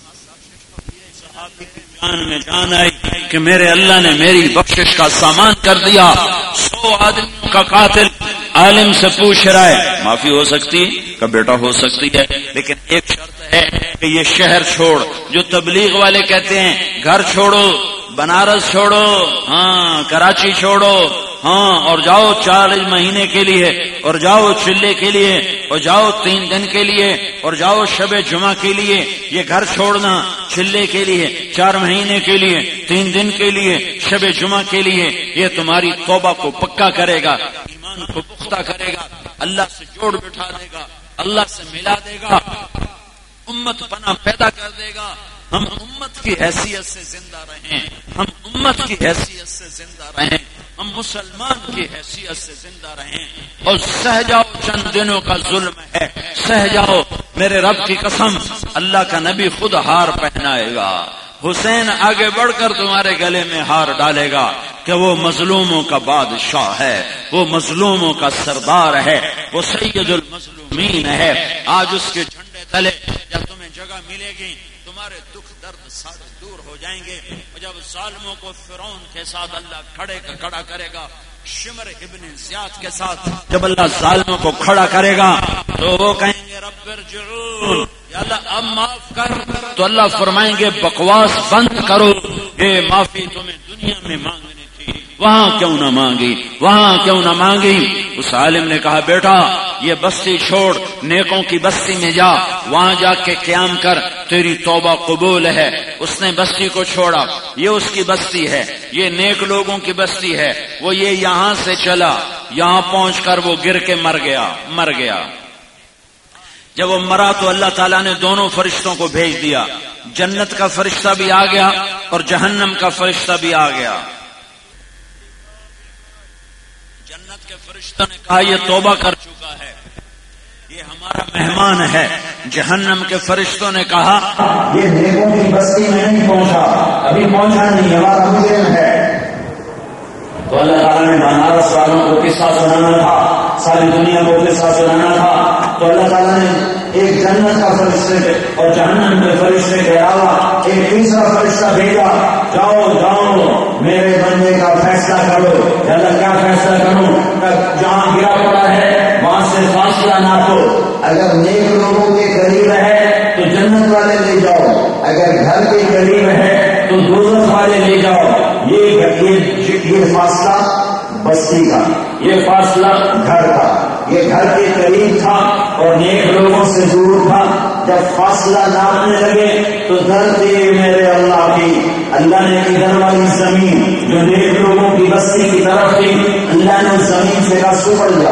جان میں جان آئی کہ میرے اللہ نے میری بخشش کا سامان کر دیا. 100 آدمیوں کا قاتل عالم سے پوچھ رہا ہے معافی ہو سکتی کا بیٹا ہو سکتی ہے، لیکن ایک شرط ہے کہ یہ شہر چھوڑ. جو تبلیغ والے کہتے ہیں گھر چھوڑو، بنارس چھوڑو، ہاں کراچی چھوڑو، ہاں اور جاؤ 40 مہینے کے لیے، اور جاؤ چلے کے لیے، اور جاؤ 3 دن کے لیے، اور جاؤ شب جمعہ کے لیے. یہ گھر چھوڑنا چلے کے لیے، 4 مہینے کے لیے، 3 دن کے لیے، شب جمعہ کے لیے، یہ تمہاری توبہ کو پکا کرے گا، ایمان کو پختہ کرے گا، اللہ سے جوڑ بٹھا دے گا، اللہ سے ملا دے گا، امت پناہ پیدا کر دے گا. ہم امت کی حیثیت سے زندہ رہیں، ہم امت کی حیثیت سے زندہ رہیں، ہم مسلمان کی حیثیت سے زندہ رہیں. اور سہ جاؤ، چند دنوں کا ظلم ہے، سہ جاؤ. میرے رب کی قسم اللہ کا نبی خود ہار پہنائے گا. حسین آگے بڑھ کر تمہارے گلے میں ہار ڈالے گا کہ وہ مظلوموں کا بادشاہ ہے، وہ مظلوموں کا سردار ہے، وہ سید المظلومین ہے. آج اس کے جھنڈے تلے جب تمہیں جگہ ملے گی تمہارے دکھ درد سارے دور ہو جائیں گے. اور جب ظالموں کو فرعون کے ساتھ اللہ کھڑا کرے گا، شمر ابن زیاد کے ساتھ جب اللہ ظالموں کو کھڑا کرے گا تو وہ کہیں گے رب ارجعون، یا اللہ اب معاف کر. تو اللہ فرمائیں گے بکواس بند کرو، یہ معافی تمہیں دنیا میں مانگنی تھی، وہاں کیوں نہ مانگی، وہاں کیوں نہ مانگی. اس عالم نے کہا بیٹا یہ بستی چھوڑ، نیکوں کی بستی میں جا، وہاں جا کے قیام کر، تیری توبہ قبول ہے. اس نے بستی کو چھوڑا، یہ اس کی بستی ہے، یہ نیک لوگوں کی بستی ہے. وہ یہ یہاں سے چلا، یہاں پہنچ کر وہ گر کے مر گیا. جب وہ مرا تو اللہ تعالیٰ نے دونوں فرشتوں کو بھیج دیا، جنت کا فرشتہ بھی آ گیا اور جہنم کا فرشتہ بھی آ گیا. جنت کے فرشتوں نے کہا یہ توبہ کر چکا ہے، یہ ہمارا مہمان ہے. جہنم کے فرشتوں نے کہا یہ نیکوں کی بستی میں نہیں پہنچا، ابھی پہنچا نہیں، ہمارا مجرم ہے. تو اللہ تعالیٰ نے بنارس والوں کو قصہ سنانا تھا، ساری دنیا کو قصہ سنانا تھا. تو اللہ تعالیٰ نے ایک جنت کا فرشتے اور جہنم کے فرشتے کے علاوہ ایک تیسرا فرشتہ بھیجا، جاؤ میرے بندے کا فیصلہ کرو. اللہ کیا فیصلہ کروں؟ جہاں گرا پڑا ہے وہاں سے فاصلہ ناپو، اگر نیک لوگوں کے قریب ہے تو جنت والے لے جاؤ، اگر گھر کے قریب ہے تو دوزخ والے لے جاؤ. یہ فاصلہ بستی کا، یہ فاصلہ گھر کا، یہ گھر کے قریب تھا اور نیک لوگوں سے دور تھا. جب فاصلہ ناپنے لگے تو دھرتی میرے اللہ کی، اللہ نے ادھر والی زمین جو نیک لوگوں کی بستی کی طرف تھی، اللہ نے زمین سے کہا سپڑ جا،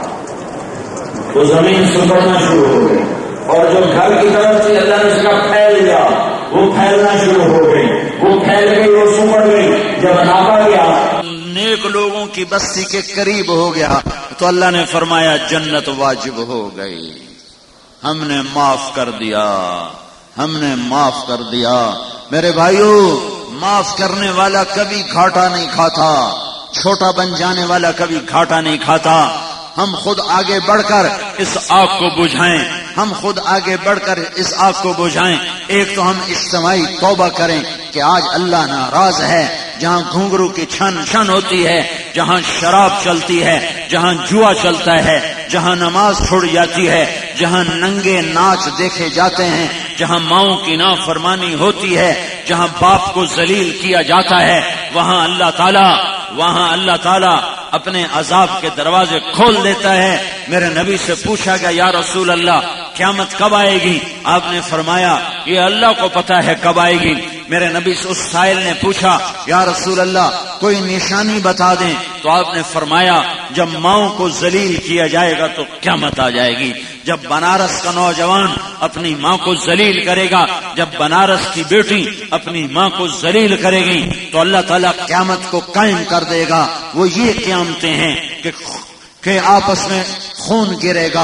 تو زمین سپڑنا شروع ہو گئی. اور جو گھر کی طرف تھی اللہ نے اس کا پھیل جا، وہ پھیلنا شروع ہو گئی، وہ پھیل گئی، وہ سپڑ گئی. جب ناپا گیا نیک لوگوں کی بستی کے قریب ہو گیا تو اللہ نے فرمایا جنت واجب ہو گئی، ہم نے معاف کر دیا، ہم نے معاف کر دیا. میرے بھائیو معاف کرنے والا کبھی گھاٹا نہیں کھاتا، چھوٹا بن جانے والا کبھی گھاٹا نہیں کھاتا. ہم خود آگے بڑھ کر اس آگ کو بجھائیں، ہم خود آگے بڑھ کر اس آگ کو بجھائیں. ایک تو ہم اجتماعی توبہ کریں کہ آج اللہ ناراض ہے. جہاں گھنگرو کی چھن ہوتی ہے، جہاں شراب چلتی ہے، جہاں جوا چلتا ہے، جہاں نماز چھوڑ جاتی ہے، جہاں ننگے ناچ دیکھے جاتے ہیں، جہاں ماؤں کی نافرمانی ہوتی ہے، جہاں باپ کو ذلیل کیا جاتا ہے، وہاں اللہ تعالیٰ اپنے عذاب کے دروازے کھول دیتا ہے. میرے نبی سے پوچھا گیا یا رسول اللہ قیامت کب آئے گی؟ آپ نے فرمایا یہ اللہ کو پتا ہے کب آئے گی. میرے نبی سے اس سائل نے پوچھا یا رسول اللہ کوئی نشانی بتا دیں، تو آپ نے فرمایا جب ماؤں کو ذلیل کیا جائے گا تو قیامت آ جائے گی. جب بنارس کا نوجوان اپنی ماں کو ذلیل کرے گا، جب بنارس کی بیٹی اپنی ماں کو ذلیل کرے گی تو اللہ تعالیٰ قیامت کو قائم کر دے گا. وہ یہ قیامتیں ہیں کہ آپس میں خون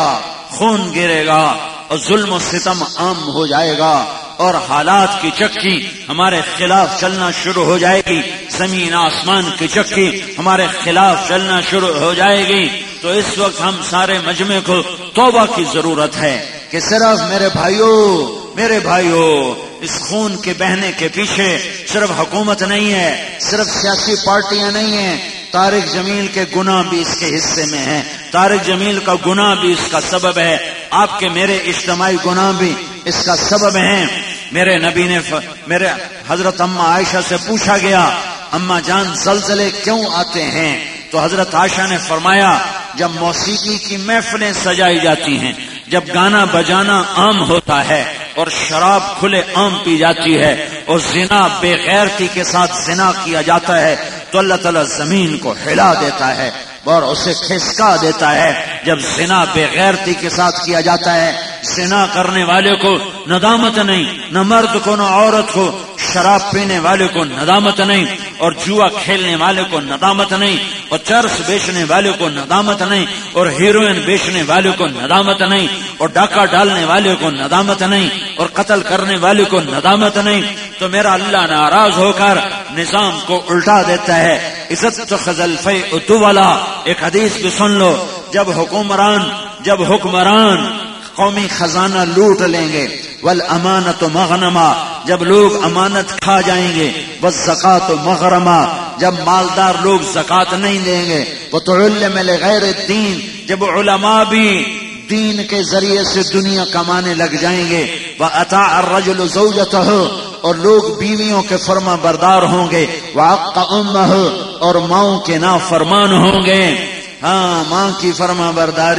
گرے گا اور ظلم و ستم عام ہو جائے گا اور حالات کی چکی ہمارے خلاف چلنا شروع ہو جائے گی، زمین آسمان کی چکی ہمارے خلاف چلنا شروع ہو جائے گی. تو اس وقت ہم سارے مجمع کو توبہ کی ضرورت ہے کہ صرف میرے بھائیوں اس خون کے بہنے کے پیچھے صرف حکومت نہیں ہے، صرف سیاسی پارٹیاں نہیں ہیں، طارق جمیل کے گناہ بھی اس کے حصے میں ہیں، طارق جمیل کا گناہ بھی اس کا سبب ہے، آپ کے میرے اجتماعی گناہ بھی اس کا سبب ہیں۔ میرے نبی نے میرے حضرت اماں عائشہ سے پوچھا گیا، اماں جان زلزلے کیوں آتے ہیں؟ تو حضرت عائشہ نے فرمایا جب موسیقی کی محفلیں سجائی جاتی ہیں، جب گانا بجانا عام ہوتا ہے اور شراب کھلے عام پی جاتی ہے اور زنا بے غیرتی کے ساتھ زنا کیا جاتا ہے تو اللہ تعالیٰ زمین کو ہلا دیتا ہے اور اسے کھسکا دیتا ہے۔ جب زنا بے غیرتی کے ساتھ کیا جاتا ہے، زنا کرنے والے کو ندامت نہیں، نہ مرد کو نہ عورت کو، شراب پینے والے کو ندامت نہیں، اور جوا کھیلنے والے کو ندامت نہیں، اور چرس بیچنے والے کو ندامت نہیں، اور ہیروئن بیچنے والے کو ندامت نہیں، اور ڈاکہ ڈالنے والے کو ندامت نہیں، اور قتل کرنے والے کو ندامت نہیں، تو میرا اللہ ناراض ہو کر نظام کو الٹا دیتا ہے۔ عزت خزل فیء دولا، ایک حدیث بھی سن لو، جب حکمران قومی خزانہ لوٹ لیں گے، والامانۃ مغنما، جب لوگ امانت کھا جائیں گے، والزکاۃ مغرما، جب مالدار لوگ زکات نہیں دیں گے، وتعلم لغیر الدین، جب علماء بھی دین کے ذریعے سے دنیا کمانے لگ جائیں گے، وَأَطَاعَ الرَّجُلُ زَوْجَتَهُ، اور لوگ بیویوں کے فرما بردار ہوں گے، وَعَقَّ أُمَّهُ، اور ماؤں کے نافرمان ہوں گے۔ ہاں، ماں کی فرما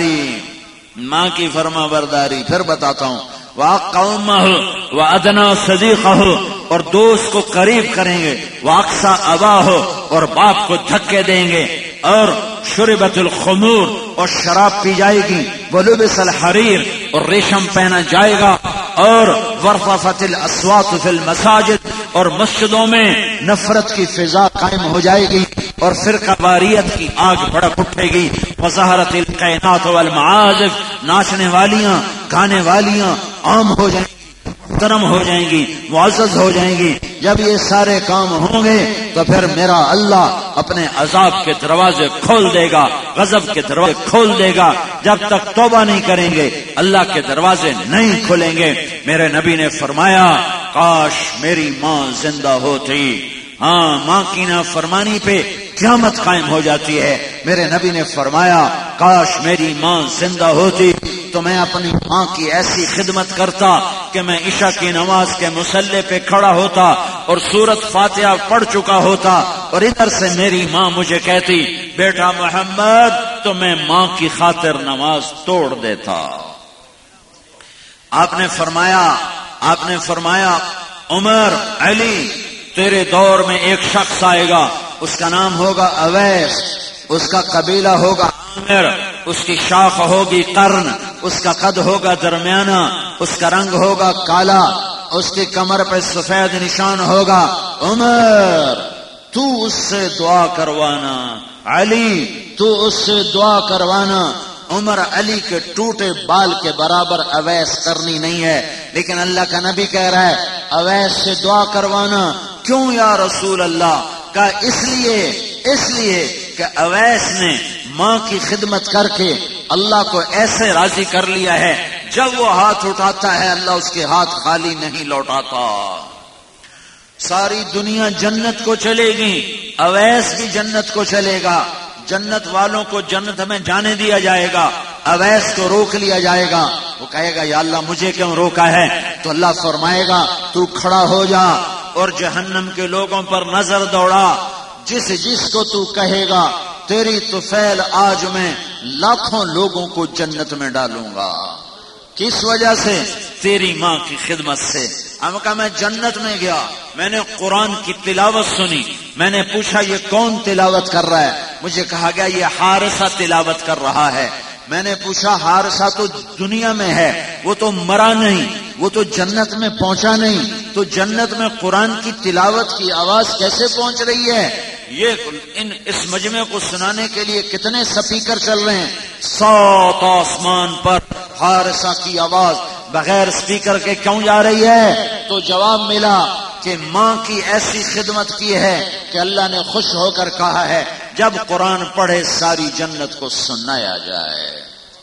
برداری، پھر بتاتا ہوں، وَعَقَّ أُمَّهُ وَأَدْنَىٰ صَدِيقَهُ، اور دوست کو قریب کریں گے، وَأَقْصَىٰ أَبَاهُ، اور باپ کو دھکے دیں گے، اور شربت الخمور، اور شراب پی جائے گی، ولبس الحریر، اور ریشم پہنا جائے گا، اور ورففت الاصوات فی المساجد، اور مسجدوں میں نفرت کی فضا قائم ہو جائے گی، اور فرقہ واریت کی آگ بھڑک اٹھے گی، وظہرت القینات والمعازف، ناچنے والیاں گانے والیاں عام ہو جائیں گی، محترم ہو جائیں گی، معزز ہو جائیں گی۔ جب یہ سارے کام ہوں گے تو پھر میرا اللہ اپنے عذاب کے دروازے کھول دے گا، غضب کے دروازے کھول دے گا۔ جب تک توبہ نہیں کریں گے اللہ کے دروازے نہیں کھلیں گے۔ میرے نبی نے فرمایا کاش میری ماں زندہ ہوتی۔ ہاں، ماں کی نافرمانی پہ قیامت قائم ہو جاتی ہے۔ میرے نبی نے فرمایا کاش میری ماں زندہ ہوتی تو میں اپنی ماں کی ایسی خدمت کرتا کہ میں عشاء کی نماز کے مصلی پہ کھڑا ہوتا اور سورت فاتحہ پڑھ چکا ہوتا، اور ادھر سے میری ماں مجھے کہتی بیٹا محمد، تو میں ماں کی خاطر نماز توڑ دیتا۔ آپ نے فرمایا عمر، علی، تیرے دور میں ایک شخص آئے گا، اس کا نام ہوگا اویس، اس کا قبیلہ ہوگا عامر، اس کی شاخ ہوگی قرن، اس کا قد ہوگا درمیانہ، اس کا رنگ ہوگا کالا، اس کی کمر پہ سفید نشان ہوگا۔ عمر، تو اس سے دعا کروانا، علی تو اس سے دعا کروانا۔ عمر علی کے ٹوٹے بال کے برابر اویس کرنی نہیں ہے، لیکن اللہ کا نبی کہہ رہا ہے اویس سے دعا کروانا۔ کیوں یا رسول اللہ؟ کہا اس لیے کہ اویس نے ماں کی خدمت کر کے اللہ کو ایسے راضی کر لیا ہے، جب وہ ہاتھ اٹھاتا ہے اللہ اس کے ہاتھ خالی نہیں لوٹاتا۔ ساری دنیا جنت کو چلے گی، اویس بھی جنت کو چلے گا، جنت والوں کو جنت میں جانے دیا جائے گا، اویس کو روک لیا جائے گا۔ وہ کہے گا یا اللہ مجھے کیوں روکا ہے؟ تو اللہ فرمائے گا تو کھڑا ہو جا اور جہنم کے لوگوں پر نظر دوڑا، جس کو تو کہے گا تیری طفیل آج میں لاکھوں لوگوں کو جنت میں ڈالوں گا۔ کس وجہ سے؟ تیری ماں کی خدمت سے۔ ہم کہا میں جنت میں گیا، میں نے قرآن کی تلاوت سنی، میں نے پوچھا یہ کون تلاوت کر رہا ہے؟ مجھے کہا گیا یہ حارثہ تلاوت کر رہا ہے۔ میں نے پوچھا حارثہ تو دنیا میں ہے، وہ تو مرا نہیں، وہ تو جنت میں پہنچا نہیں، تو جنت میں قرآن کی تلاوت کی آواز کیسے پہنچ رہی ہے؟ یہ اس مجمع کو سنانے کے لیے کتنے سپیکر چل رہے ہیں، 7 آسمان پر حارثہ کی آواز بغیر سپیکر کے کیوں جا رہی ہے؟ تو جواب ملا کہ ماں کی ایسی خدمت کی ہے کہ اللہ نے خوش ہو کر کہا ہے جب قرآن پڑھے ساری جنت کو سنایا جائے۔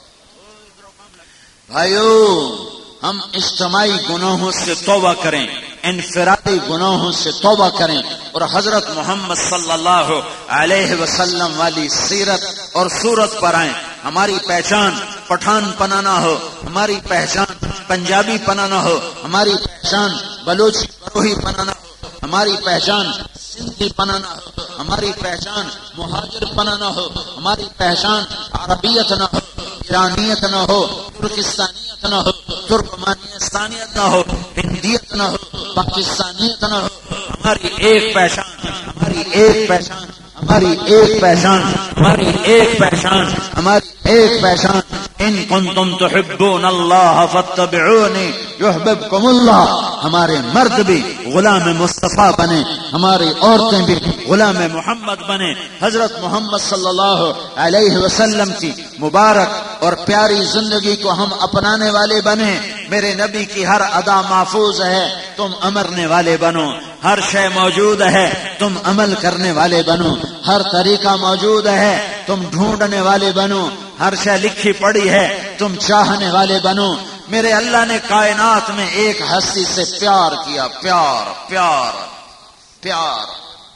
بھائیو، ہم اجتماعی گناہوں سے توبہ کریں۔ انفرادی گناہوں سے توبہ کریں اور حضرت محمد صلی اللہ علیہ وسلم والی سیرت اور صورت پر آئیں. ہماری پہچان پٹھان پنا نہ ہو، ہماری پہچان پنجابی پنا نہ ہو، ہماری پہچان بلوچی بروہی پنا نہ ہو، ہماری پہچان سندھی پنا نہ ہو، ہماری پہچان مہاجر پنا نہ ہو، ہماری پہچان عربیت نہ ہو، ایرانیت نہ ہو، ترکستانیت نہ ہو، ترکمانستانیت نہ ہو، ہندیت نہ ہو، پاکستانیت نہ ہو. ہماری ایک پہچان، ہماری ایک پہچان، ہماری ایک پہچان، ہماری ایک پہچان، ہماری ایک پہچان. ان کنتم تحبون اللہ فاتبعونی یحببکم اللہ. ہمارے مرد بھی غلام مصطفیٰ بنے، ہماری عورتیں بھی غلام محمد بنے. حضرت محمد صلی اللہ علیہ وسلم کی مبارک اور پیاری زندگی کو ہم اپنانے والے بنے. میرے نبی کی ہر ادا محفوظ ہے، تم امرنے والے بنو. ہر شے موجود ہے، تم عمل کرنے والے بنو. ہر طریقہ موجود ہے، تم ڈھونڈنے والے بنو. ہر شے لکھی پڑی ہے، تم چاہنے والے بنو. میرے اللہ نے کائنات میں ایک ہستی سے پیار کیا، پیار پیار پیار،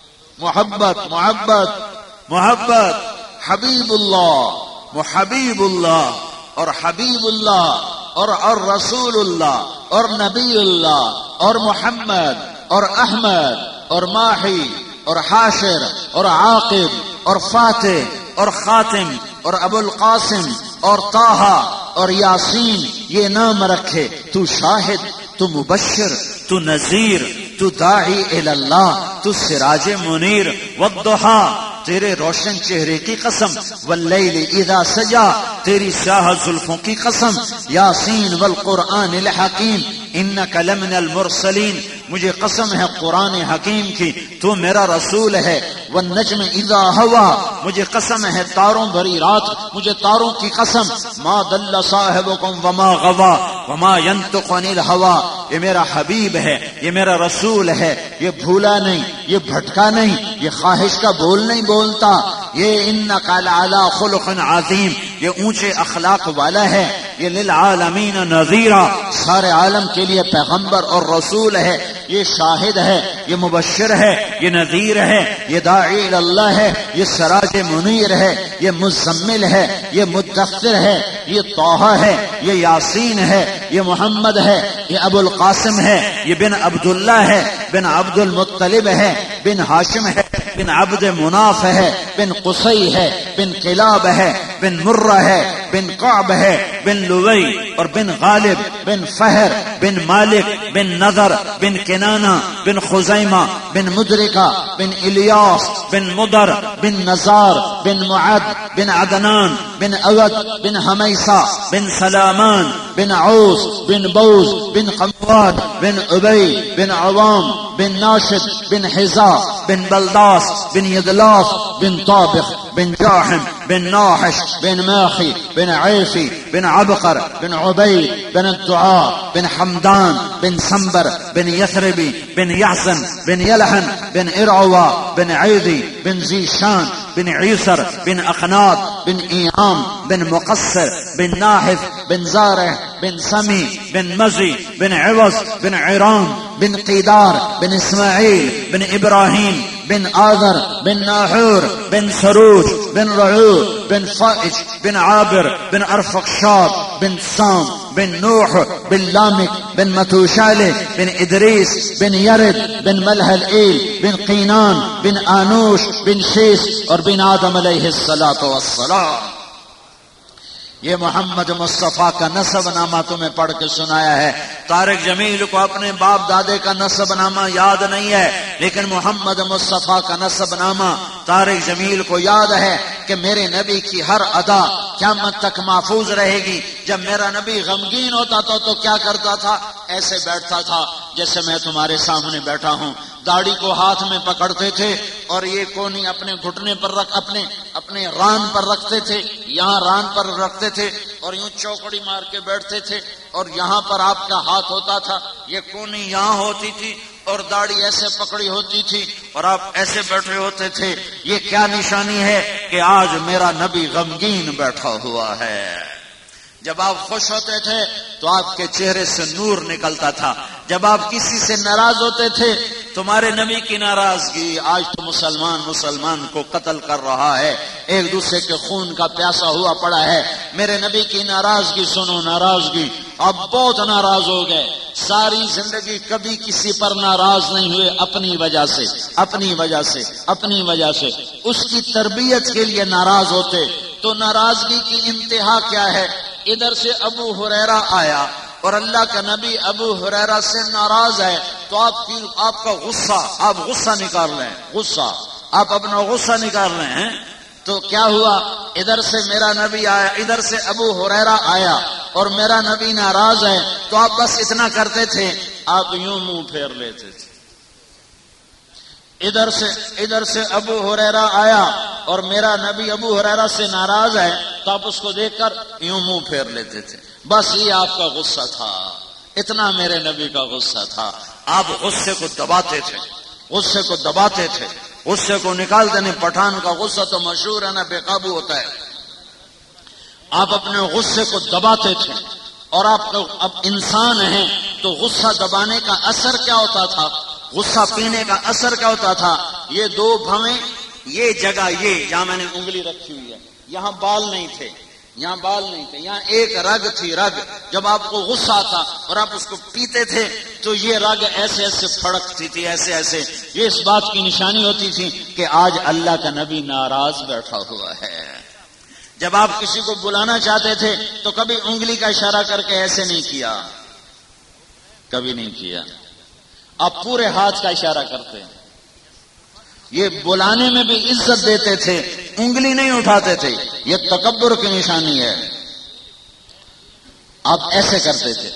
محبت محبت محبت. حبیب اللہ، محبیب اللہ اور حبیب اللہ اور رسول اللہ اور نبی اللہ اور محمد اور احمد اور ماہی اور حاشر اور عاقب اور فاتح اور خاتم اور ابو القاسم اور طہ اور یاسین. یہ نام رکھے. تو شاہد، تو مبشر، تو نذیر، تو داعی الی اللہ، تو سراج منیر. والضحیٰ، تیرے روشن چہرے کی قسم. واللیل اذا سجا، تیری سیاہ زلفوں کی قسم. یاسین والقرآن الحکیم انک لمن المرسلین، مجھے قسم ہے قرآن حکیم کی، تو میرا رسول ہے. والنجم اذا ہوا، مجھے قسم ہے تاروں بھری رات، مجھے تاروں کی قسم. ما ضل صاحبکم وما غوا وما ينطق عن الہوا. یہ میرا حبیب ہے، یہ میرا رسول ہے، یہ بھولا نہیں، یہ بھٹکا نہیں، یہ خواہش کا بول نہیں بولتا. یہ انک لعلی خلق عظیم، یہ اونچے اخلاق والا ہے. یہ للعالمین نذیرا، سارے عالم کے لیے پیغمبر اور رسول ہے. یہ شاہد ہے، یہ مبشر ہے، یہ نذیر ہے، یہ داعی اللہ ہے، یہ سراج منیر ہے، یہ مزمل ہے، یہ مدثر ہے، یہ طہ ہے، یہ یاسین ہے، یہ محمد ہے، یہ ابو القاسم ہے، یہ بن عبداللہ ہے، بن عبد المطلب ہے، بن ہاشم ہے، بن عبد مناف ہے، بن قصی ہے، بن کلاب ہے، بن مرہ ہے، بن قعب ہے، بن لوی اور بن غالب، بن فہر، بن مالک، بن نذر، بن کنانہ، بن خزیمہ، بن مدرکہ، بن الیاس، بن مدر، بن نزار، بن معد، بن عدنان، بن اود، بن حمیسہ، بن سلامان، بن عوس، بن بوز، بن قمواد، بن ابی، بن عوام، بن ناشد، بن حزا، بن بلداس، بن یدلاف، بن طابخ، بن جاحم، بن ناحش، بن ماخي، بن عيفي، بن عبقر، بن عبيد، بن الدعاء، بن حمدان، بن سنبر، بن يثربي، بن يحزن، بن يلحن، بن إرعوى، بن عيدي، بن زيشان، بن عيسر، بن أخناط، بن إيام، بن مقصر، بن ناحف، بن زارع، بن سمي، بن مزي، بن عوض، بن عيران، بن قيدار، بن إسماعيل، بن إبراهيم، بن آذر، بن ناحور، بن سروج، بن رعوب، بن فائج، بن عابر، بن أرفقشاد، بن سام، بن نوح، بن لامك، بن متوشالة، بن إدريس، بن يرد، بن ملهلئيل، بن قينان، بن آنوش، بن شيس اور بن آدم علیہ الصلاۃ والسلام. یہ محمد مصطفیٰ کا نسب نامہ تمہیں پڑھ کے سنایا ہے. طارق جمیل کو اپنے باپ دادے کا نسب نامہ یاد نہیں ہے، لیکن محمد مصطفیٰ کا نسب نامہ طارق جمیل کو یاد ہے کہ میرے نبی کی ہر ادا قیامت تک محفوظ رہے گی. جب میرا نبی غمگین ہوتا تھا تو کیا کرتا تھا؟ ایسے بیٹھتا تھا جیسے میں تمہارے سامنے بیٹھا ہوں. داڑھی کو ہاتھ میں پکڑتے تھے اور یہ کونی اپنے گھٹنے پر رکھ اپنے ران پر رکھتے تھے، یہاں ران پر رکھتے تھے اور یوں چوکڑی مار کے بیٹھتے تھے اور یہاں پر آپ کا ہاتھ ہوتا تھا، یہ کونی یہاں ہوتی تھی اور داڑھی ایسے پکڑی ہوتی تھی اور آپ ایسے بیٹھے ہوتے تھے. یہ کیا نشانی ہے کہ آج میرا نبی غمگین بیٹھا ہوا ہے. جب آپ خوش ہوتے تھے تو آپ کے چہرے سے نور نکلتا تھا، جب آپ کسی سے ناراض ہوتے تھے تمہارے نبی کی ناراضگی، آج تو مسلمان کو قتل کر رہا ہے، ایک دوسرے کے خون کا پیاسا ہوا پڑا ہے۔ میرے نبی کی ناراضگی سنو، ناراضگی اب بہت ناراض ہو گئے، ساری زندگی کبھی کسی پر ناراض نہیں ہوئے، اپنی وجہ سے اس کی تربیت کے لیے ناراض ہوتے۔ تو ناراضگی کی انتہا کیا ہے؟ ادھر سے ابو ہریرہ آیا اور اللہ کا نبی ابو ہریرہ سے ناراض ہے، تو آپ کا غصہ، آپ غصہ نکال رہے ہیں، آپ اپنا غصہ نکال رہے ہیں۔ تو کیا ہوا؟ ادھر سے میرا نبی آیا، ادھر سے ابو ہریرہ آیا اور میرا نبی ناراض ہے، تو آپ بس اتنا کرتے تھے، آپ یوں منہ پھیر لیتے تھے۔ ادھر سے ابو ہریرہ آیا اور میرا نبی ابو ہریرہ سے ناراض ہے، تو آپ اس کو دیکھ کر یوں منہ پھیر لیتے تھے۔ بس یہ آپ کا غصہ تھا، اتنا میرے نبی کا غصہ تھا۔ آپ غصے کو دباتے تھے، غصے کو نکالتے نہیں۔ پٹھان کا غصہ تو مشہور ہے نا، بے قابو ہوتا ہے۔ آپ اپنے غصے کو دباتے تھے، اور آپ اب انسان ہیں تو غصہ دبانے کا اثر کیا ہوتا تھا؟ غصہ پینے کا اثر کیا ہوتا تھا؟ یہ دو بھویں، یہ جگہ، یہ جہاں میں نے انگلی رکھی ہوئی ہے، یہاں بال نہیں تھے، یہاں ایک رگ تھی، رگ۔ جب آپ کو غصہ آتا اور آپ اس کو پیتے تھے تو یہ رگ ایسے ایسے پھڑکتی تھی، ایسے۔ یہ اس بات کی نشانی ہوتی تھی کہ آج اللہ کا نبی ناراض بیٹھا ہوا ہے۔ جب آپ کسی کو بلانا چاہتے تھے تو کبھی انگلی کا اشارہ کر کے ایسے نہیں کیا، کبھی نہیں کیا، آپ پورے ہاتھ کا اشارہ کرتے ہیں۔ یہ بلانے میں بھی عزت دیتے تھے، انگلی نہیں اٹھاتے تھے، یہ تکبر کی نشانی ہے۔ آپ ایسے کرتے تھے۔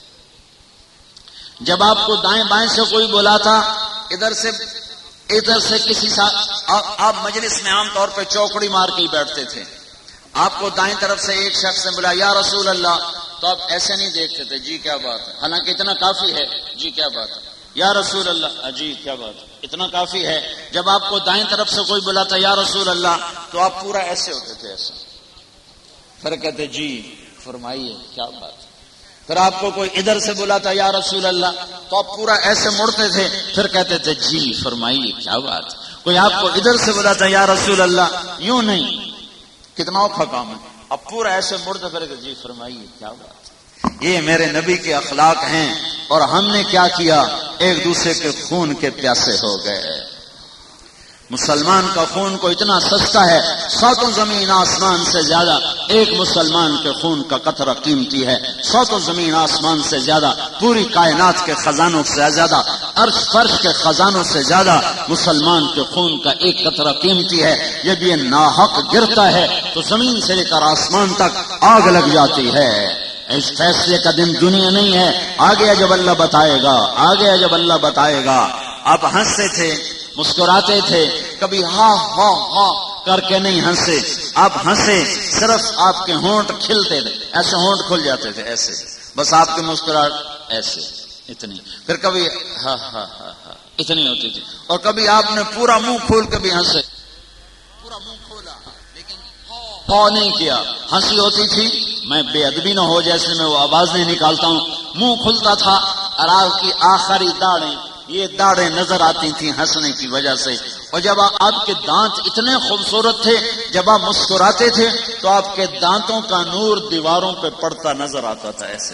جب آپ کو دائیں بائیں سے کوئی بلاتا، ادھر سے کسی آپ مجلس میں عام طور پہ چوکڑی مار کے ہی بیٹھتے تھے۔ آپ کو دائیں طرف سے ایک شخص نے بلایا یا رسول اللہ، تو آپ ایسے نہیں دیکھتے تھے، جی کیا بات ہے، حالانکہ اتنا کافی ہے، جی کیا بات ہے، یا رسول اللہ، جی کیا بات ہے، اتنا کافی ہے۔ جب آپ کو دائیں طرف سے کوئی بلاتا یا رسول اللہ، تو آپ پورا ایسے ہوتے تھے، ایسے، پھر کہتے جی فرمائیے کیا بات ہے۔ پھر آپ کو کوئی ادھر سے بلاتا یا رسول اللہ، تو آپ پورا ایسے مڑتے تھے، پھر کہتے تھے جی فرمائیے کیا بات ہے۔ کوئی آپ کو ادھر سے بلاتا یا رسول اللہ، یوں نہیں، کتنا اوکھا کام ہے، اب پورا ایسے مڑتے پھر جی فرمائیے کیا بات ہے۔ یہ میرے نبی کے اخلاق ہیں، اور ہم نے کیا کیا؟ ایک دوسرے کے خون کے پیاسے ہو گئے۔ مسلمان کا خون کو اتنا سستا ہے، ساتوں زمین آسمان سے زیادہ ایک مسلمان کے خون کا قطرہ قیمتی ہے، ساتوں زمین آسمان سے زیادہ، پوری کائنات کے خزانوں سے زیادہ، عرش فرش کے خزانوں سے زیادہ مسلمان کے خون کا ایک قطرہ قیمتی ہے۔ جب یہ ناحق گرتا ہے تو زمین سے لے کر آسمان تک آگ لگ جاتی ہے۔ اس فیصلے کا دن دنیا نہیں ہے، آگے جب اللہ بتائے گا۔ آپ ہنستے تھے، مسکراتے تھے، کبھی ہاں کر کے نہیں ہنسے، آپ ہنسے، صرف آپ کے ہونٹ کھلتے تھے، ایسے ہونٹ کھل جاتے تھے، ایسے، بس آپ کی مسکراہٹ ایسے، اتنی، پھر کبھی ہاں اتنی ہوتی تھی، اور کبھی آپ نے پورا منہ کھول کے بھی ہنسے، پورا منہ کھولا لیکن ہاں نہیں کیا، ہنسی ہوتی تھی، میں بے ادبی نہ ہو جیسے میں وہ آواز نہیں نکالتا ہوں، منہ کھلتا تھا، اور آپ کی آخری داڑیں نظر آتی تھیں ہنسنے کی وجہ سے۔ اور جب آپ کے دانت اتنے خوبصورت تھے، جب آپ مسکراتے تھے تو آپ کے دانتوں کا نور دیواروں پہ پڑتا نظر آتا تھا، ایسے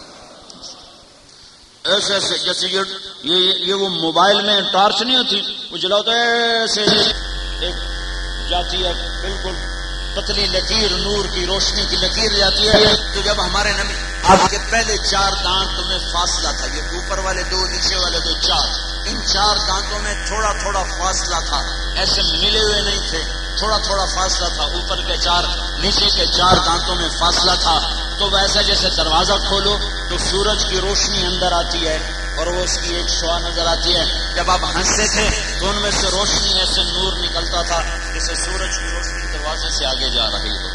جیسے یہ وہ موبائل میں ٹارچ نہیں ہوتی، وہ جلاتا ایسے ایک جاتی ہے، بالکل پتلی لکیر، نور کی روشنی کی لکیر جاتی ہے۔ تو جب ہمارے نبی، آپ کے پہلے 4 دانتوں میں فاصلہ تھا، یہ اوپر والے 2، نیچے والے 2، 4، ان 4 دانتوں میں تھوڑا تھوڑا فاصلہ تھا، ایسے ملے ہوئے نہیں تھے، تھوڑا تھوڑا فاصلہ تھا، اوپر کے 4، نیچے کے 4 دانتوں میں فاصلہ تھا۔ تو ویسا جیسے دروازہ کھولو تو سورج کی روشنی اندر آتی ہے اور وہ اس کی ایک شعاع نظر آتی ہے، جب آپ ہنستے تھے تو ان میں سے روشنی ایسے نور نکلتا تھا جیسے سورج کی روشنی دروازے سے آگے جا رہی ہو۔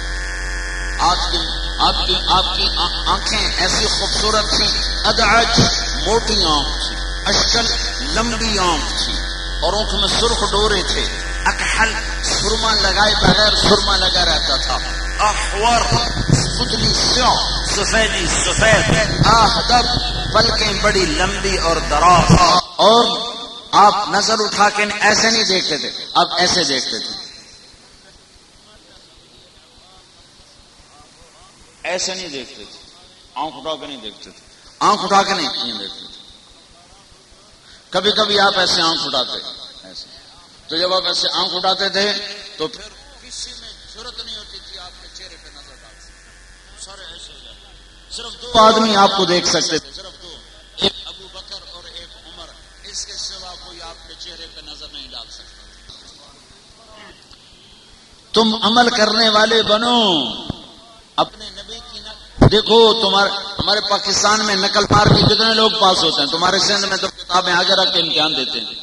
آپ کی آنکھیں ایسی خوبصورت تھیں، ادعج موٹی آنکھ تھی، اشکل لمبی آنکھ تھی، اور آنکھ میں سرخ ڈورے تھے، اکحل سرما لگائے بغیر سرما لگا رہتا تھا، احور فتلی سیاہ سفیدی سفید، آہدب پلکیں بڑی لمبی اور دراز، اور آپ نظر اٹھا کے ایسے نہیں دیکھتے تھے، آپ ایسے دیکھتے تھے، ایسے نہیں دیکھتے تھے، آنکھ اٹھا کے نہیں دیکھتے تھے، آنکھ اٹھا کے نہیں دیکھتے تھے، کبھی کبھی آپ ایسے آنکھ اٹھاتے ایسے، تو جب آپ ایسے آنکھ اٹھاتے تھے تو پھر کسی میں ضرورت نہیں ہوتی تھی آپ کے چہرے پہ نظر ڈالتے، سارے ایسے ہو جاتے، صرف دو آدمی آپ کو دیکھ سکتے تھے، صرف دو، ایک ابو بکر اور ایک عمر، اس کے سوا کوئی آپ کے چہرے پہ نظر نہیں ڈال سکتا۔ تم عمل کرنے والے بنو، اپنے نبی کی نقل دیکھو، ہمارے پاکستان میں نقل مار کے کتنے لوگ پاس ہوتے ہیں، تمہارے سندھ میں تو کتابیں آگے رکھ کے امتحان دیتے ہیں،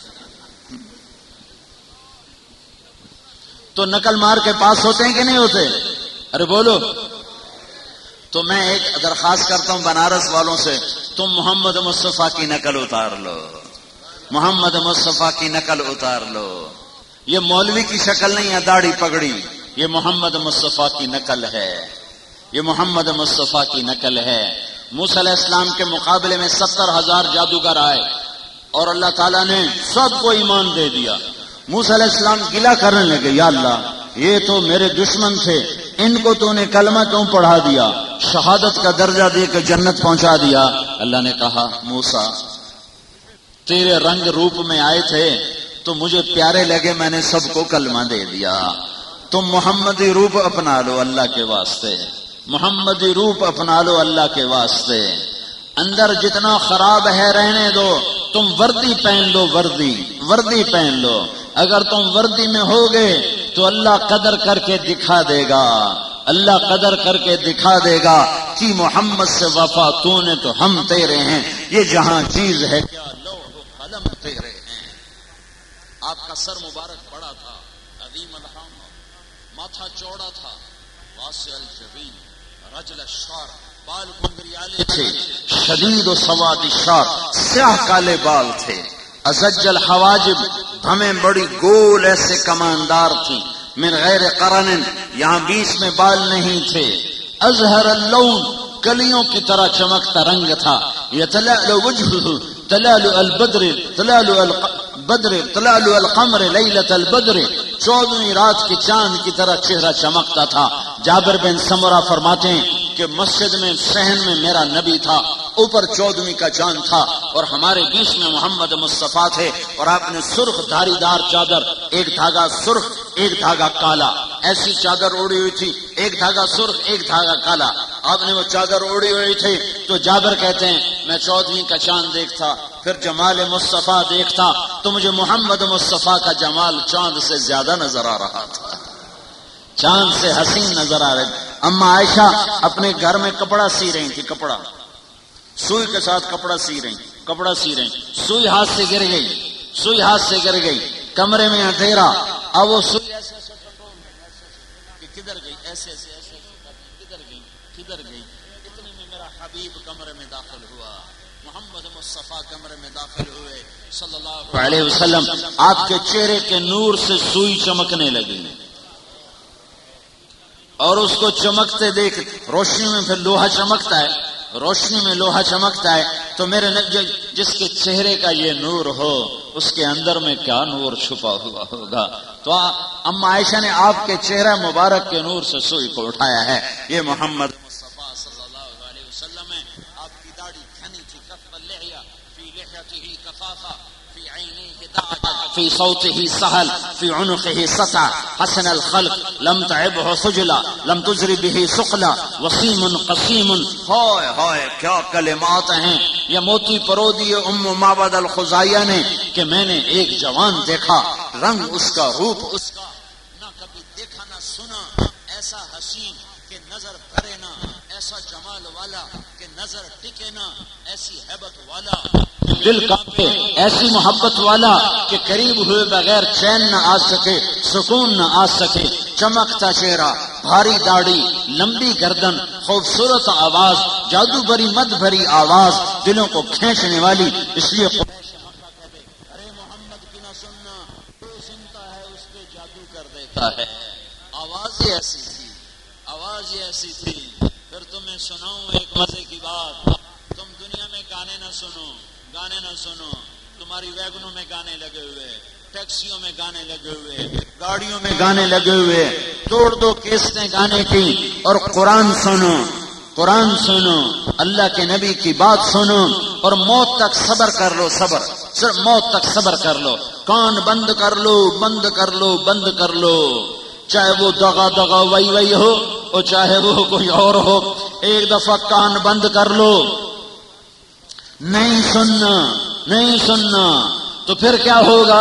تو نقل مار کے پاس ہوتے ہیں کہ نہیں ہوتے؟ ارے بولو۔ تو میں ایک درخواست کرتا ہوں بنارس والوں سے، تم محمد مصطفیٰ کی نقل اتار لو، محمد مصطفیٰ کی نقل اتار لو، یہ مولوی کی شکل نہیں ہے داڑھی پگڑی، یہ محمد مصطفیٰ کی نقل ہے، یہ محمد مصطفیٰ کی نقل ہے۔ موسیٰ علیہ السلام کے مقابلے میں 70,000 جادوگر آئے اور اللہ تعالیٰ نے سب کو ایمان دے دیا۔ موسیٰ علیہ السلام گلہ کرنے لگے، یا اللہ یہ تو میرے دشمن تھے، ان کو تو نے کلمہ کیوں پڑھا دیا، شہادت کا درجہ دے کے جنت پہنچا دیا۔ اللہ نے کہا موسیٰ تیرے رنگ روپ میں آئے تھے تو مجھے پیارے لگے، میں نے سب کو کلمہ دے دیا، تم محمدی روپ اپنا لو اللہ کے واسطے، محمدی روپ اپنا لو اللہ کے واسطے، اندر جتنا خراب ہے رہنے دو، تم وردی پہن لو، وردی پہن لو، اگر تم وردی میں ہوگے تو اللہ قدر کر کے دکھا دے گا، اللہ قدر کر کے دکھا دے گا کہ محمد سے وفا تو نے تو ہم تیرے ہیں، یہ جہاں چیز ہے کیا لوح و قلم تیرے ہیں۔ آپ کا سر مبارک بڑا تھا، عظیم الحام، ماتھا چوڑا تھا، واسع الجبین، رجل الشعر، بال گنگریالے تھے، شدید و سواد الشعر، سیاہ کالے بال تھے، ازج الحواجب، ہمیں بڑی گول ایسے کماندار تھی، من غیر قرن، یہاں بیچ میں بال نہیں تھے، ازہر اللون، کلیوں کی طرح چمکتا رنگ تھا، یتلألؤ وجهه تلالؤ البدر، تلالؤ القمر لیلۃ البدر، 14ویں رات کی چاند کی طرح چہرہ چمکتا تھا۔ جابر بن سمرہ فرماتے ہیں کہ مسجد میں صحن میں میرا نبی تھا، اوپر 14ویں کا چاند تھا اور ہمارے بیچ میں محمد مصطفیٰ تھے، اور آپ نے سرخ دھاری دار چادر، ایک دھاگا سرخ ایک دھاگا کالا، ایسی چادر اوڑی ہوئی تھی، ایک دھاگا سرخ ایک دھاگا کالا، آپ نے وہ چادر اوڑی ہوئی تھی۔ تو جابر کہتے ہیں میں 14ویں کا چاند دیکھتا، پھر جمال مصطفیٰ دیکھتا تو مجھے محمد مصطفیٰ کا جمال چاند سے زیادہ نظر آ رہا تھا، چاند سے حسین نظر آ رہے۔ اما عائشہ اپنے گھر میں کپڑا سی رہی تھی، کپڑا سوئی کے ساتھ کپڑا سی رہی، سوئی ہاتھ سے گر گئی، کمرے میں اندھیرا، اب وہ سوئی ایسے کہ کدھر گئی، ایسے کدھر گئی، اتنے میں میرا حبیب کمرے میں داخل ہوا، محمد مصطفیٰ کمرے میں داخل ہوئے صلی اللہ علیہ وسلم، آپ کے چہرے کے نور سے سوئی چمکنے لگی، اور اس کو چمکتے دیکھ، روشنی میں پھر لوہا چمکتا ہے، روشنی میں لوہا چمکتا ہے، تو میرے جس کے چہرے کا یہ نور ہو اس کے اندر میں کیا نور چھپا ہوا ہوگا۔ تو اما عائشہ نے آپ کے چہرہ مبارک کے نور سے سوئی کو اٹھایا ہے، یہ محمد مصطفیٰ صلی اللہ علیہ وسلم ہے۔ آپ کی داڑھی گھنی تھی، کف اللحیہ فی لحیتہ کفافہ، فی عینیہ دعجہ، فی صوتہ سہل، فی عنقہ سطع، حسن الخلق، لم تعبہ خجلا، لم تجر بہ ثقلا، وسیم قسیم۔ ہائے ہائے کیا کلمات ہیں، یہ موتی پرو دیے ام معبد الخزائیہ نے کہ میں نے ایک جوان دیکھا، رنگ اس کا، روپ اس کا نہ کبھی دیکھا نہ سنا، ایسا حسین کہ نظر بھرے نہ، ایسا جمال والا کہ نظر ٹکے نہ، ایسی ہیبت والا دل کانپے، ایسی محبت والا کہ قریب ہوئے بغیر چین نہ آ سکے، سکون نہ آ سکے، چمکتا چہرہ، بھاری داڑھی، لمبی گردن، خوبصورت آواز، جادو بری مد بھری آواز، دلوں کو کھینچنے والی، اس لیے ارے محمد کی نہ سننا، جو سنتا ہے اس پہ جادو کر دیتا ہے۔ آواز ہی ایسی تھی، پھر تمہیں تمہیں سناؤں ایک مزے کی بات. تم دنیا میں گانے نہ سنو. تمہاری ویگنوں میں گانے لگے ہوئے, ٹیکسیوں میں گانے لگے ہوئے, گاڑیوں میں گانے لگے ہوئے. توڑ دو کیسٹیں گانے کی اور قرآن سنو. اللہ کے نبی کی بات سنو اور موت تک صبر کر لو. صرف موت تک صبر کر لو. کان بند کر لو. چاہے وہ دغا وئی ہو اور چاہے وہ کوئی اور ہو, ایک دفعہ کان بند کر لو. نہیں سننا تو پھر کیا ہوگا؟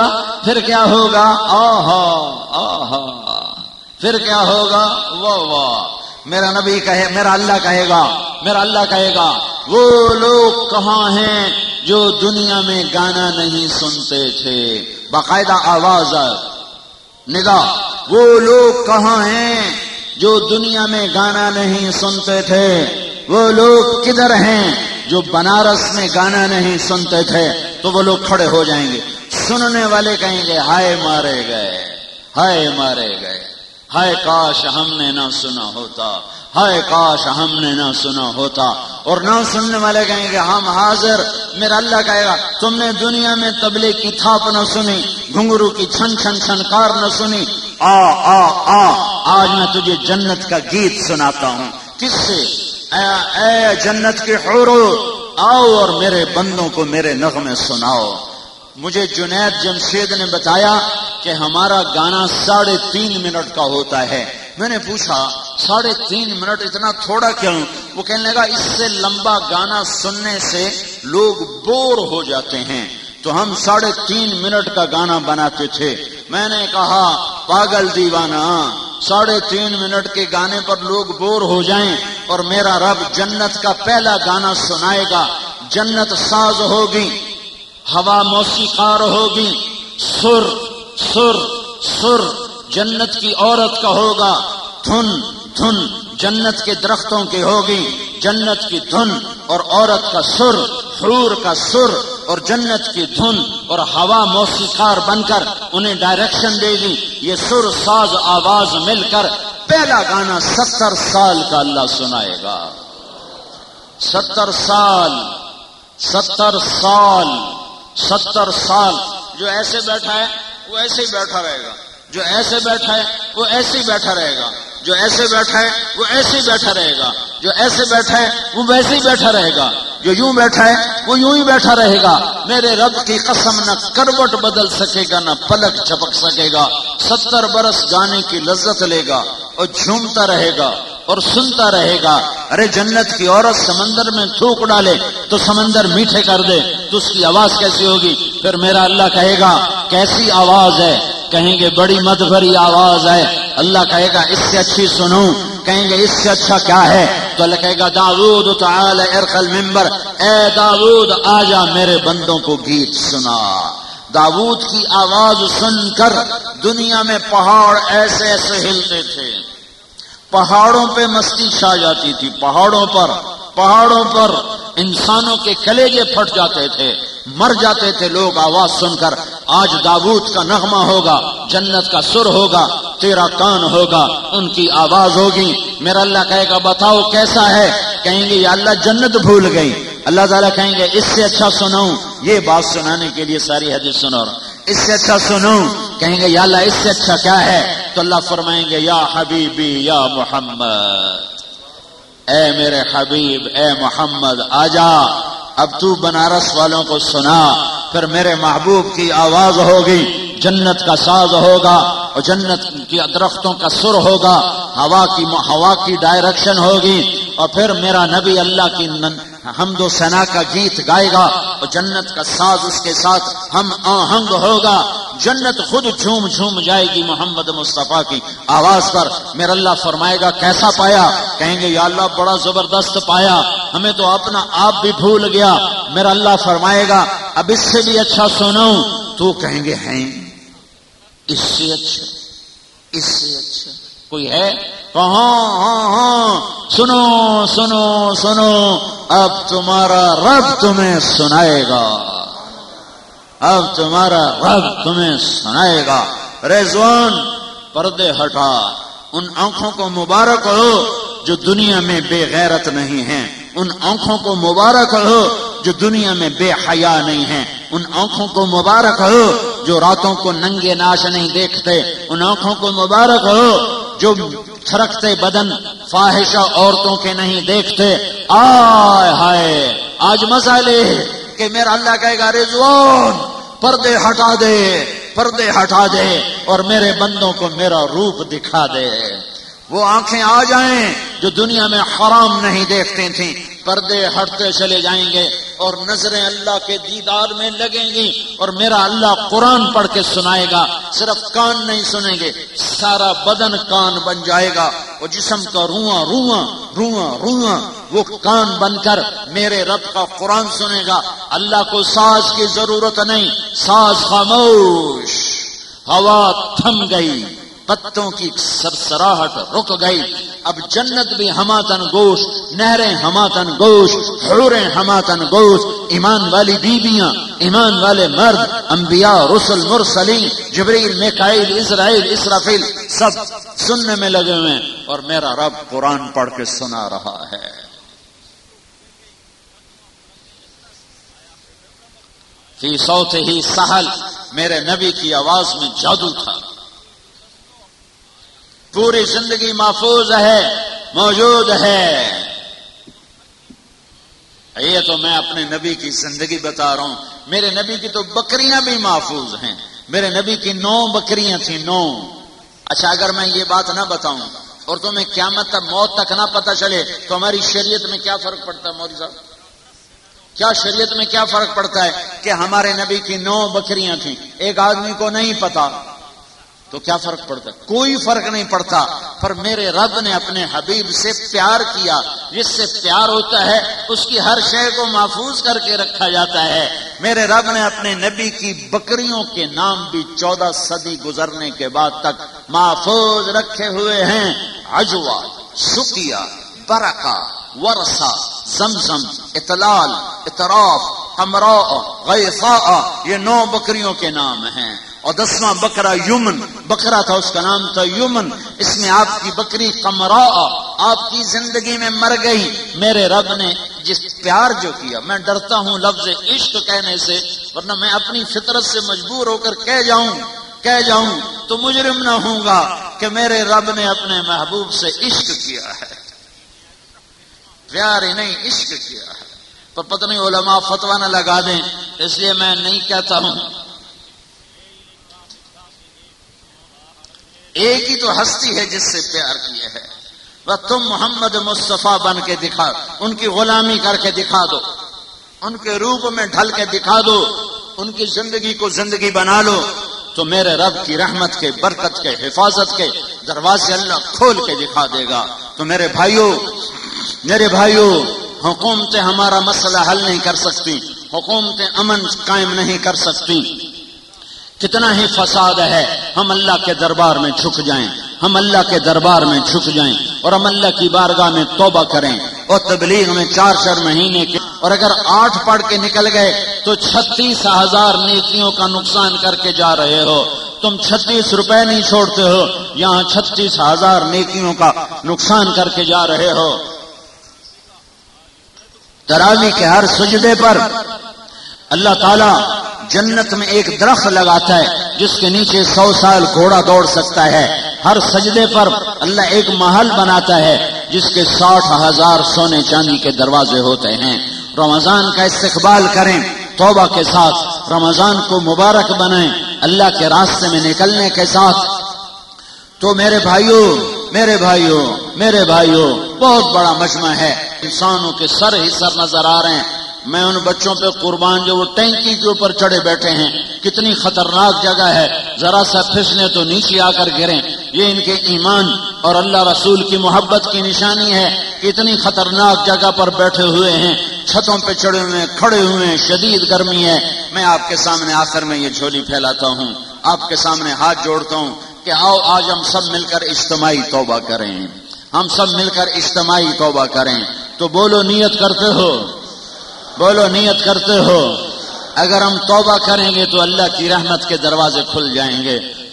آہا پھر کیا ہوگا؟ واہ. میرا نبی میرا اللہ کہے گا وہ لوگ کہاں ہیں جو دنیا میں گانا نہیں سنتے تھے. باقاعدہ آواز ندا, وہ لوگ کہاں ہیں جو دنیا میں گانا نہیں سنتے تھے؟ وہ لوگ کدھر ہیں جو بنارس میں گانا نہیں سنتے تھے؟ تو وہ لوگ کھڑے ہو جائیں گے. سننے والے کہیں گے ہائے مارے گئے, ہائے کاش ہم نے نہ سنا ہوتا. اور نہ سننے والے کہیں گے ہم حاضر. میرا اللہ کہے گا تم نے دنیا میں تبلے کی تھاپ نہ سنی, گھنگرو کی چھن چھنکار نہ سنی. آج میں تجھے جنت کا گیت سناتا ہوں. کس سے؟ اے جنت کے حورو, آؤ اور میرے بندوں کو میرے نغمے سناؤ. مجھے جنید جمشید نے بتایا کہ ہمارا گانا 3.5 منٹ کا ہوتا ہے. میں نے پوچھا 3.5 منٹ اتنا تھوڑا کیوں؟ وہ کہنے لگا اس سے لمبا گانا سننے سے لوگ بور ہو جاتے ہیں, تو ہم 3.5 منٹ کا گانا بناتے تھے. میں نے کہا پاگل دیوانہ, 3.5 منٹ کے گانے پر لوگ بور ہو جائیں اور میرا رب جنت کا پہلا گانا سنائے گا. جنت ساز ہوگی, ہوا موسیقار ہوگی, سر جنت کی عورت کا ہوگا, دھن جنت کے درختوں کی ہوگی, جنت کی دھن اور عورت کا سر, حور کا سر اور جنت کی دھن اور ہوا موسیقار بن کر انہیں ڈائریکشن دے گی. یہ سر ساز آواز مل کر پہلا گانا 70 سال کا اللہ سنائے گا. 70 سال. جو ایسے بیٹھا ہے وہ ایسے ہی بیٹھا رہے گا, جو ایسے بیٹھا ہے وہ ایسے ہی بیٹھا رہے گا, جو ایسے بیٹھا ہے وہ ایسے ہی بیٹھا رہے گا, جو ایسے بیٹھا ہے وہ ویسے ہی بیٹھا رہے گا, جو یوں بیٹھا ہے وہ یوں ہی بیٹھا رہے گا. میرے رب کی قسم نہ کروٹ بدل سکے گا نہ پلک جھپک سکے گا. 70 برس گانے کی لذت لے گا اور جھومتا رہے گا اور سنتا رہے گا. ارے جنت کی عورت سمندر میں تھوک ڈالے تو سمندر میٹھے کر دے تو اس کی آواز کیسی ہوگی؟ پھر میرا اللہ کہے گا کیسی آواز ہے؟ کہیں گے بڑی مد بھری آواز ہے. اللہ کہے گا اس سے اچھی سنو. کہیں گے اس سے اچھا کیا ہے؟ تو اللہ کہے گا داؤد تعالی ارقى المنبر, اے داؤد آجا میرے بندوں کو گیت سنا. داؤد کی آواز سن کر دنیا میں پہاڑ ایسے ایسے ہلتے تھے, پہاڑوں پہ مستی چھا جاتی تھی, پہاڑوں پر انسانوں کے کلیجے پھٹ جاتے تھے, مر جاتے تھے لوگ آواز سن کر. آج داؤد کا نغمہ ہوگا, جنت کا سر ہوگا, تیرا کان ہوگا, ان کی آواز ہوگی. میرا اللہ کہے گا بتاؤ کیسا ہے؟ کہیں گے یا اللہ جنت بھول گئی. اللہ تعالیٰ کہیں گے اس سے اچھا سناؤں؟ یہ بات سنانے کے لیے ساری حدیث سنو. اس سے اچھا سنوں؟ کہیں گے یا اللہ اس سے اچھا کیا ہے؟ تو اللہ فرمائیں گے یا حبیبی یا محمد, اے میرے حبیب اے محمد آجا, اب تو بنارس والوں کو سنا. پھر میرے محبوب کی آواز ہوگی, جنت کا ساز ہوگا اور جنت کی درختوں کا سر ہوگا, ہوا کی ڈائریکشن ہوگی, اور پھر میرا نبی اللہ کی حمد و ثنا کا گیت گائے گا اور جنت کا ساز اس کے ساتھ ہم آہنگ ہوگا. جنت خود جھوم جائے گی محمد مصطفیٰ کی آواز پر. میرا اللہ فرمائے گا کیسا پایا؟ کہیں گے یا اللہ بڑا زبردست پایا, ہمیں تو اپنا آپ بھی بھول گیا. میرا اللہ فرمائے گا اب اس سے بھی اچھا سنو. تو کہیں گے ہیں اس سے اچھا کوئی ہے؟ ہاں سنو, اب تمہارا رب تمہیں سنائے گا. رضوان پردے ہٹا, ان آنکھوں کو مبارک ہو جو دنیا میں بے غیرت نہیں ہیں، ان آنکھوں کو مبارک ہو جو دنیا میں بے حیا نہیں ہیں، ان آنکھوں کو مبارک ہو جو راتوں کو ننگے ناش نہیں دیکھتے، ان آنکھوں کو مبارک ہو جو تھرکتے بدن فاحشہ عورتوں کے نہیں دیکھتے۔ آئے ہائے، آج مسئلے کہ میرا اللہ کہے گا رضوان پردے ہٹا دے، پردے ہٹا دے اور میرے بندوں کو میرا روپ دکھا دے۔ وہ آنکھیں آ جائیں جو دنیا میں حرام نہیں دیکھتی تھیں، پردے ہٹتے چلے جائیں گے اور نظریں اللہ کے دیدار میں لگیں گی، اور میرا اللہ قرآن پڑھ کے سنائے گا۔ صرف کان نہیں سنیں گے، سارا بدن کان بن جائے گا، وہ جسم کا رواں رواں رواں رواں وہ کان بن کر میرے رب کا قرآن سنے گا۔ اللہ کو ساز کی ضرورت نہیں، ساز خاموش، ہوا تھم گئی، پتوں کی سرسراہٹ رک گئی۔ اب جنت بھی ہماتن گوش، نہریں ہماتن گوش، حوریں ہماتن گوش، ایمان والی بیویاں، ایمان والے مرد، انبیاء، رسل، مرسلین، جبریل، میکائیل، اسرائیل، اسرافیل سب سننے میں لگے ہوئے ہیں، اور میرا رب قرآن پڑھ کے سنا رہا ہے۔ فی صوتہ سحل، میرے نبی کی آواز میں جادو تھا۔ پوری زندگی محفوظ ہے، موجود ہے۔ یہ تو میں اپنے نبی کی زندگی بتا رہا ہوں، میرے نبی کی تو بکریاں بھی محفوظ ہیں۔ میرے نبی کی 9 بکریاں تھیں، 9۔ اچھا، اگر میں یہ بات نہ بتاؤں اور تمہیں قیامت تک، موت تک نہ پتہ چلے تو ہماری شریعت میں کیا فرق پڑتا ہے مولوی صاحب؟ کیا شریعت میں کیا فرق پڑتا ہے کہ ہمارے نبی کی 9 بکریاں تھیں، ایک آدمی کو نہیں پتا، تو کیا فرق پڑتا ہے؟ کوئی فرق نہیں پڑتا۔ پر میرے رب نے اپنے حبیب سے پیار کیا، جس سے پیار ہوتا ہے اس کی ہر شے کو محفوظ کر کے رکھا جاتا ہے۔ میرے رب نے اپنے نبی کی بکریوں کے نام بھی 14 صدی گزرنے کے بعد تک محفوظ رکھے ہوئے ہیں۔ عجوا، سقیا، برکہ، ورثہ، زمزم، اطلال، اطراف، حمراء، غیثاء، یہ 9 بکریوں کے نام ہیں۔ اور 10واں بکرا یمن بکرا تھا، اس کا نام تھا یمن۔ اس میں آپ کی بکری قمراء آپ کی زندگی میں مر گئی۔ میرے رب نے جس پیار جو کیا، میں ڈرتا ہوں لفظ عشق کہنے سے، ورنہ میں اپنی فطرت سے مجبور ہو کر کہہ جاؤں تو مجرم نہ ہوں گا کہ میرے رب نے اپنے محبوب سے عشق کیا ہے، پیار ہی نہیں عشق کیا ہے۔ پر پتہ نہیں علماء فتویٰ نہ لگا دیں، اس لیے میں نہیں کہتا ہوں۔ ایک ہی تو ہستی ہے جس سے پیار کیا ہے، وہ تم محمد مصطفیٰ بن کے دکھا، ان کی غلامی کر کے دکھا دو، ان کے روپ میں ڈھل کے دکھا دو، ان کی زندگی کو زندگی بنا لو، تو میرے رب کی رحمت کے، برکت کے، حفاظت کے دروازے اللہ کھول کے دکھا دے گا۔ تو میرے بھائیوں، حکومتیں ہمارا مسئلہ حل نہیں کر سکتی، حکومتیں امن قائم نہیں کر سکتی۔ کتنا ہی فساد ہے، ہم اللہ کے دربار میں جھک جائیں، ہم اللہ کے دربار میں جھک جائیں اور ہم اللہ کی بارگاہ میں توبہ کریں، اور تبلیغ میں 4 مہینے کے، اور اگر 8 پڑھ کے نکل گئے تو 36,000 نیکیوں کا نقصان کر کے جا رہے ہو۔ تم 36 روپے نہیں چھوڑتے ہو، یہاں 36,000 نیکیوں کا نقصان کر کے جا رہے ہو۔ تراویح کے ہر سجدے پر اللہ تعالی جنت میں ایک درخت لگاتا ہے جس کے نیچے 100 سال گھوڑا دوڑ سکتا ہے۔ ہر سجدے پر اللہ ایک محل بناتا ہے جس کے 60,000 سونے چاندی کے دروازے ہوتے ہیں۔ رمضان کا استقبال کریں توبہ کے ساتھ، رمضان کو مبارک بنائیں اللہ کے راستے میں نکلنے کے ساتھ۔ تو میرے بھائیوں بہت بڑا مجمع ہے، انسانوں کے سر ہی سر نظر آ رہے ہیں۔ میں ان بچوں پہ قربان جو وہ ٹینکی کے اوپر چڑھے بیٹھے ہیں، کتنی خطرناک جگہ ہے، ذرا سا پھسلے تو نیچے آ کر گریں۔ یہ ان کے ایمان اور اللہ رسول کی محبت کی نشانی ہے۔ کتنی خطرناک جگہ پر بیٹھے ہوئے ہیں، چھتوں پہ چڑھے ہوئے ہیں، کھڑے ہوئے ہیں، شدید گرمی ہے۔ میں آپ کے سامنے آخر میں یہ جھولی پھیلاتا ہوں، آپ کے سامنے ہاتھ جوڑتا ہوں کہ آؤ آج ہم سب مل کر اجتماعی توبہ کریں، ہم سب مل کر اجتماعی توبہ کریں۔ تو بولو نیت کرتے ہو، بولو نیت کرتے ہو۔ اگر ہم توبہ کریں گے تو اللہ کی رحمت کے دروازے کھل جائیں گے۔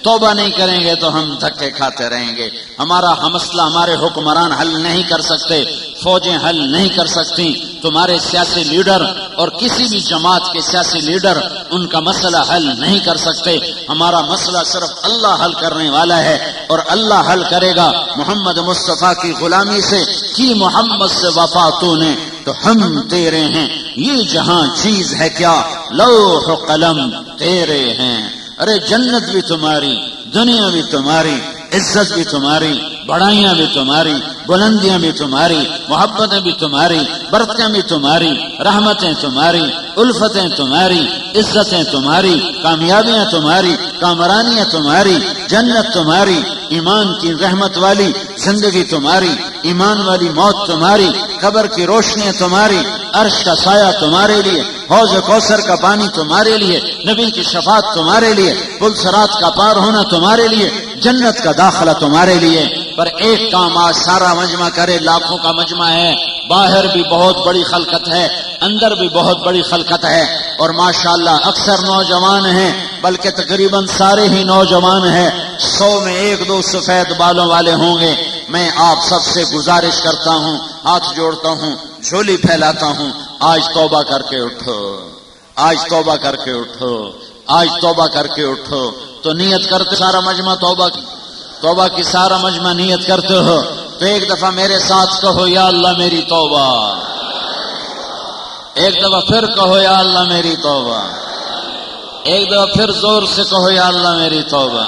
توبہ نہیں کریں گے تو ہم دھکے کھاتے رہیں گے. ہمارا مسئلہ ہمارے حکمران حل نہیں کر سکتے، فوجیں حل نہیں کر سکتی، تمہارے سیاسی لیڈر اور کسی بھی جماعت کے سیاسی لیڈر ان کا مسئلہ حل نہیں کر سکتے. ہمارا مسئلہ صرف اللہ حل کرنے والا ہے، اور اللہ حل کرے گا. محمد مصطفیٰ کی غلامی سے کی محمد سے وفا تو نے تو ہم تیرے ہیں. یہ جہاں چیز ہے کیا لوح و قلم تیرے ہیں. ارے جنت بھی تمہاری، دنیا بھی تمہاری، عزت بھی تمہاری، بڑائیاں بھی تمہاری، بلندیاں بھی تمہاری، محبتیں بھی تمہاری، برکتیں بھی تمہاری، رحمتیں تمہاری، الفتیں تمہاری، عزتیں تمہاری، کامیابیاں تمہاری، کامرانیاں تمہاری، جنت تمہاری، ایمان کی رحمت والی زندگی تمہاری، ایمان والی موت تمہاری، قبر کی روشنیاں تمہاری، عرش کا سایہ تمہارے لیے، حوض کوثر کا پانی تمہارے لیے، نبی کی شفاعت تمہارے لیے، پل صراط کا پار ہونا تمہارے لیے، جنت کا داخلہ تمہارے لیے. پر ایک کام آج سارا مجمع کرے، لاکھوں کا مجمع ہے، باہر بھی بہت بڑی خلقت ہے، اندر بھی بہت بڑی خلقت ہے، اور ماشاءاللہ اکثر نوجوان ہیں، بلکہ تقریباً سارے ہی نوجوان ہیں. 100 میں 1-2 سفید بالوں والے ہوں گے. میں آپ سب سے گزارش کرتا ہوں، ہاتھ جوڑتا ہوں، جھولی پھیلاتا ہوں، آج توبہ کر کے اٹھو، آج توبہ کر کے اٹھو، آج توبہ کر کے اٹھو. تو نیت کرتے سارا مجمع توبہ کی سارا مجمع نیت کرتے ہو تو ایک دفعہ میرے ساتھ کہو یا اللہ میری توبہ. ایک دفعہ پھر کہو یا اللہ میری توبہ. ایک دفعہ پھر زور سے کہو یا اللہ میری توبہ.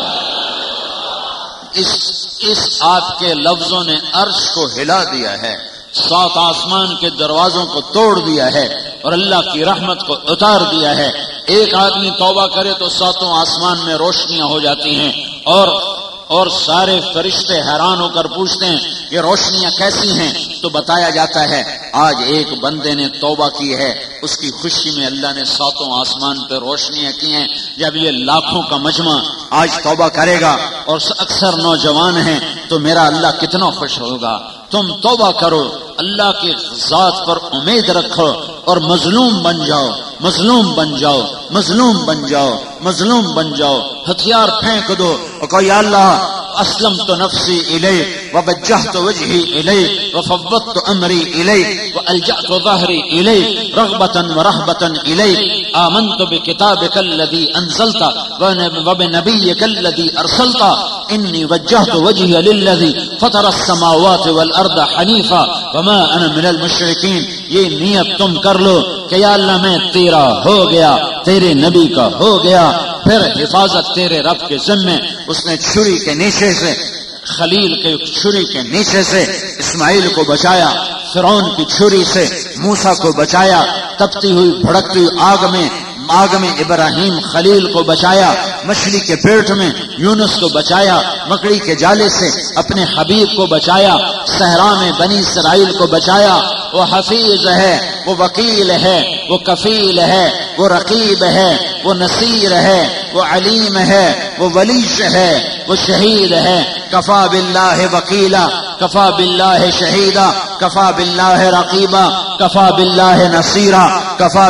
اس آپ کے لفظوں نے عرش کو ہلا دیا ہے، 7 آسمان کے دروازوں کو توڑ دیا ہے اور اللہ کی رحمت کو اتار دیا ہے. ایک آدمی توبہ کرے تو 7 آسمان میں روشنیاں ہو جاتی ہیں، اور سارے فرشتے حیران ہو کر پوچھتے ہیں کہ روشنیاں کیسی ہیں؟ تو بتایا جاتا ہے آج ایک بندے نے توبہ کی ہے، اس کی خوشی میں اللہ نے 7 آسمان پہ روشنیاں کی ہیں. جب یہ لاکھوں کا مجمع آج توبہ کرے گا اور اکثر نوجوان ہیں تو میرا اللہ کتنا خوش ہوگا. تم توبہ کرو، اللہ کی ذات پر امید رکھو اور مظلوم بن جاؤ، مظلوم بن جاؤ، مظلوم بن جاؤ، مظلوم بن جاؤ. ہتھیار پھینک دو اور کہو یا اللہ اسلمت نفسی الیک ووجہت وجہی الیک وفوضت امری الیک والجأت ظہری الیک رغبتا ورہبتا الیک آمنت بکتابک الذی انزلت وبنبیک الذی ارسلت انی وجہت وجہی للذی فطر السماوات والارض حنیفا وما انا من المشرکین. یہ نیت تم کر لو کہ یا اللہ میں تیرا ہو گیا، تیرے نبی کا ہو گیا. پھر حفاظت تیرے رب کے ذمے. اس نے چھری کے نیچے سے، خلیل کے چھری کے نیچے سے اسماعیل کو بچایا، فرعون کی چھری سے موسیٰ کو بچایا، تپتی ہوئی بھڑکتی ہوئی آگ میں ابراہیم خلیل کو بچایا، مچھلی کے پیٹ میں یونس کو بچایا، مکڑی کے جالے سے اپنے حبیب کو بچایا، صحرا میں بنی اسرائیل کو بچایا. وہ حفیظ ہے، وہ وکیل ہے، وہ کفیل ہے، وہ رقیب ہے، وہ نصیر ہے، وہ علیم ہے، وہ ولیش ہے، وہ شہید ہے. کفا باللہ وکیلا، کفا باللہ شہیدا، کفا باللہ رقیبا، کفا باللہ نصیرا، کفا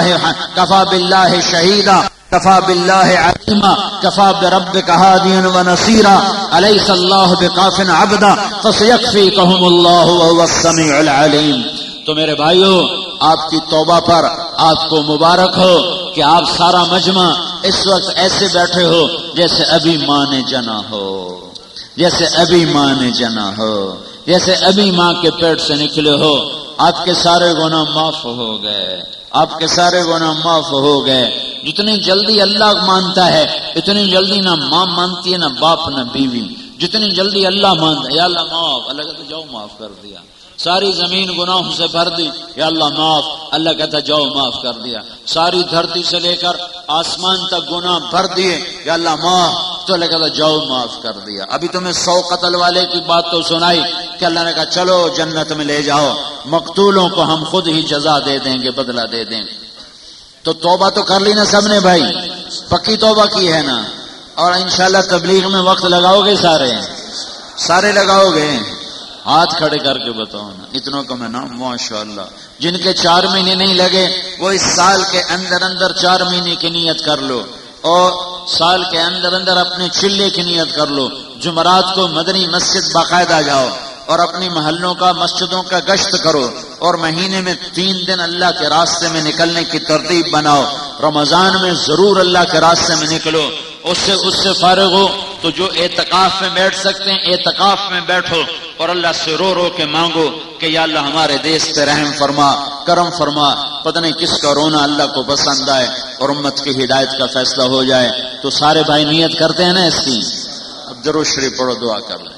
باللہ شہیدا، کفا باللہ علیما، کفا بربک ہادیا ونصیرا. الیس اللہ بکاف عبدا فسیکفیکہم اللہ وہو السمیع العلیم. تو میرے بھائیو، آپ کی توبہ پر آپ کو مبارک ہو کہ آپ سارا مجمع اس وقت ایسے بیٹھے ہو جیسے ابھی ماں نے جنا ہو، جیسے ابھی ماں نے جنا ہو، جیسے ابھی ماں کے پیٹ سے نکلے ہو. آپ کے سارے گناہ معاف ہو گئے، آپ کے سارے گناہ معاف ہو گئے. جتنی جلدی اللہ مانتا ہے اتنی جلدی نہ ماں مانتی ہے، نہ باپ نہ بیوی. جتنی جلدی اللہ مانتا ہے، یا اللہ معاف، اللہ کہتا جاؤ معاف کر دیا. ساری زمین گناہوں سے بھر دی، یا اللہ معاف، اللہ کہتا جاؤ معاف کر دیا. ساری دھرتی سے لے کر آسمان تک گناہ بھر دیے، یا اللہ معاف، تو اللہ کہتا جاؤ معاف کر دیا. ابھی تمہیں 100 قتل والے کی بات تو سنائی کہ اللہ نے کہا چلو جنت میں لے جاؤ، مقتولوں کو ہم خود ہی جزا دے دیں گے، بدلہ دے دیں گے. تو توبہ تو کر لی نا سب نے بھائی، پکی توبہ کی ہے نا. اور انشاءاللہ تبلیغ میں وقت لگاؤ گے، سارے لگاؤ گے. ہاتھ کھڑے کر کے بتاؤ نا، اتنوں کا میں نام ماشاءاللہ. جن کے 4 مہینے نہیں لگے وہ اس سال کے اندر 4 مہینے کی نیت کر لو. اور سال کے اندر اندر اپنے چلے کی نیت کر لو، جمعرات کو مدنی مسجد باقاعدہ جاؤ اور اپنی محلوں کا مسجدوں کا گشت کرو، اور مہینے میں 3 دن اللہ کے راستے میں نکلنے کی ترتیب بناؤ۔ رمضان میں ضرور اللہ کے راستے میں نکلو، اس سے فارغ ہو تو جو اعتکاف میں بیٹھ سکتے ہیں اعتکاف میں بیٹھو اور اللہ سے رو رو کے مانگو کہ یا اللہ ہمارے دیش پہ رحم فرما، کرم فرما۔ پتہ نہیں کس کا رونا اللہ کو پسند آئے اور امت کی ہدایت کا فیصلہ ہو جائے۔ تو سارے بھائی نیت کرتے ہیں نا اس کی؟ اب درود شریف پڑھو، دعا کر لیں۔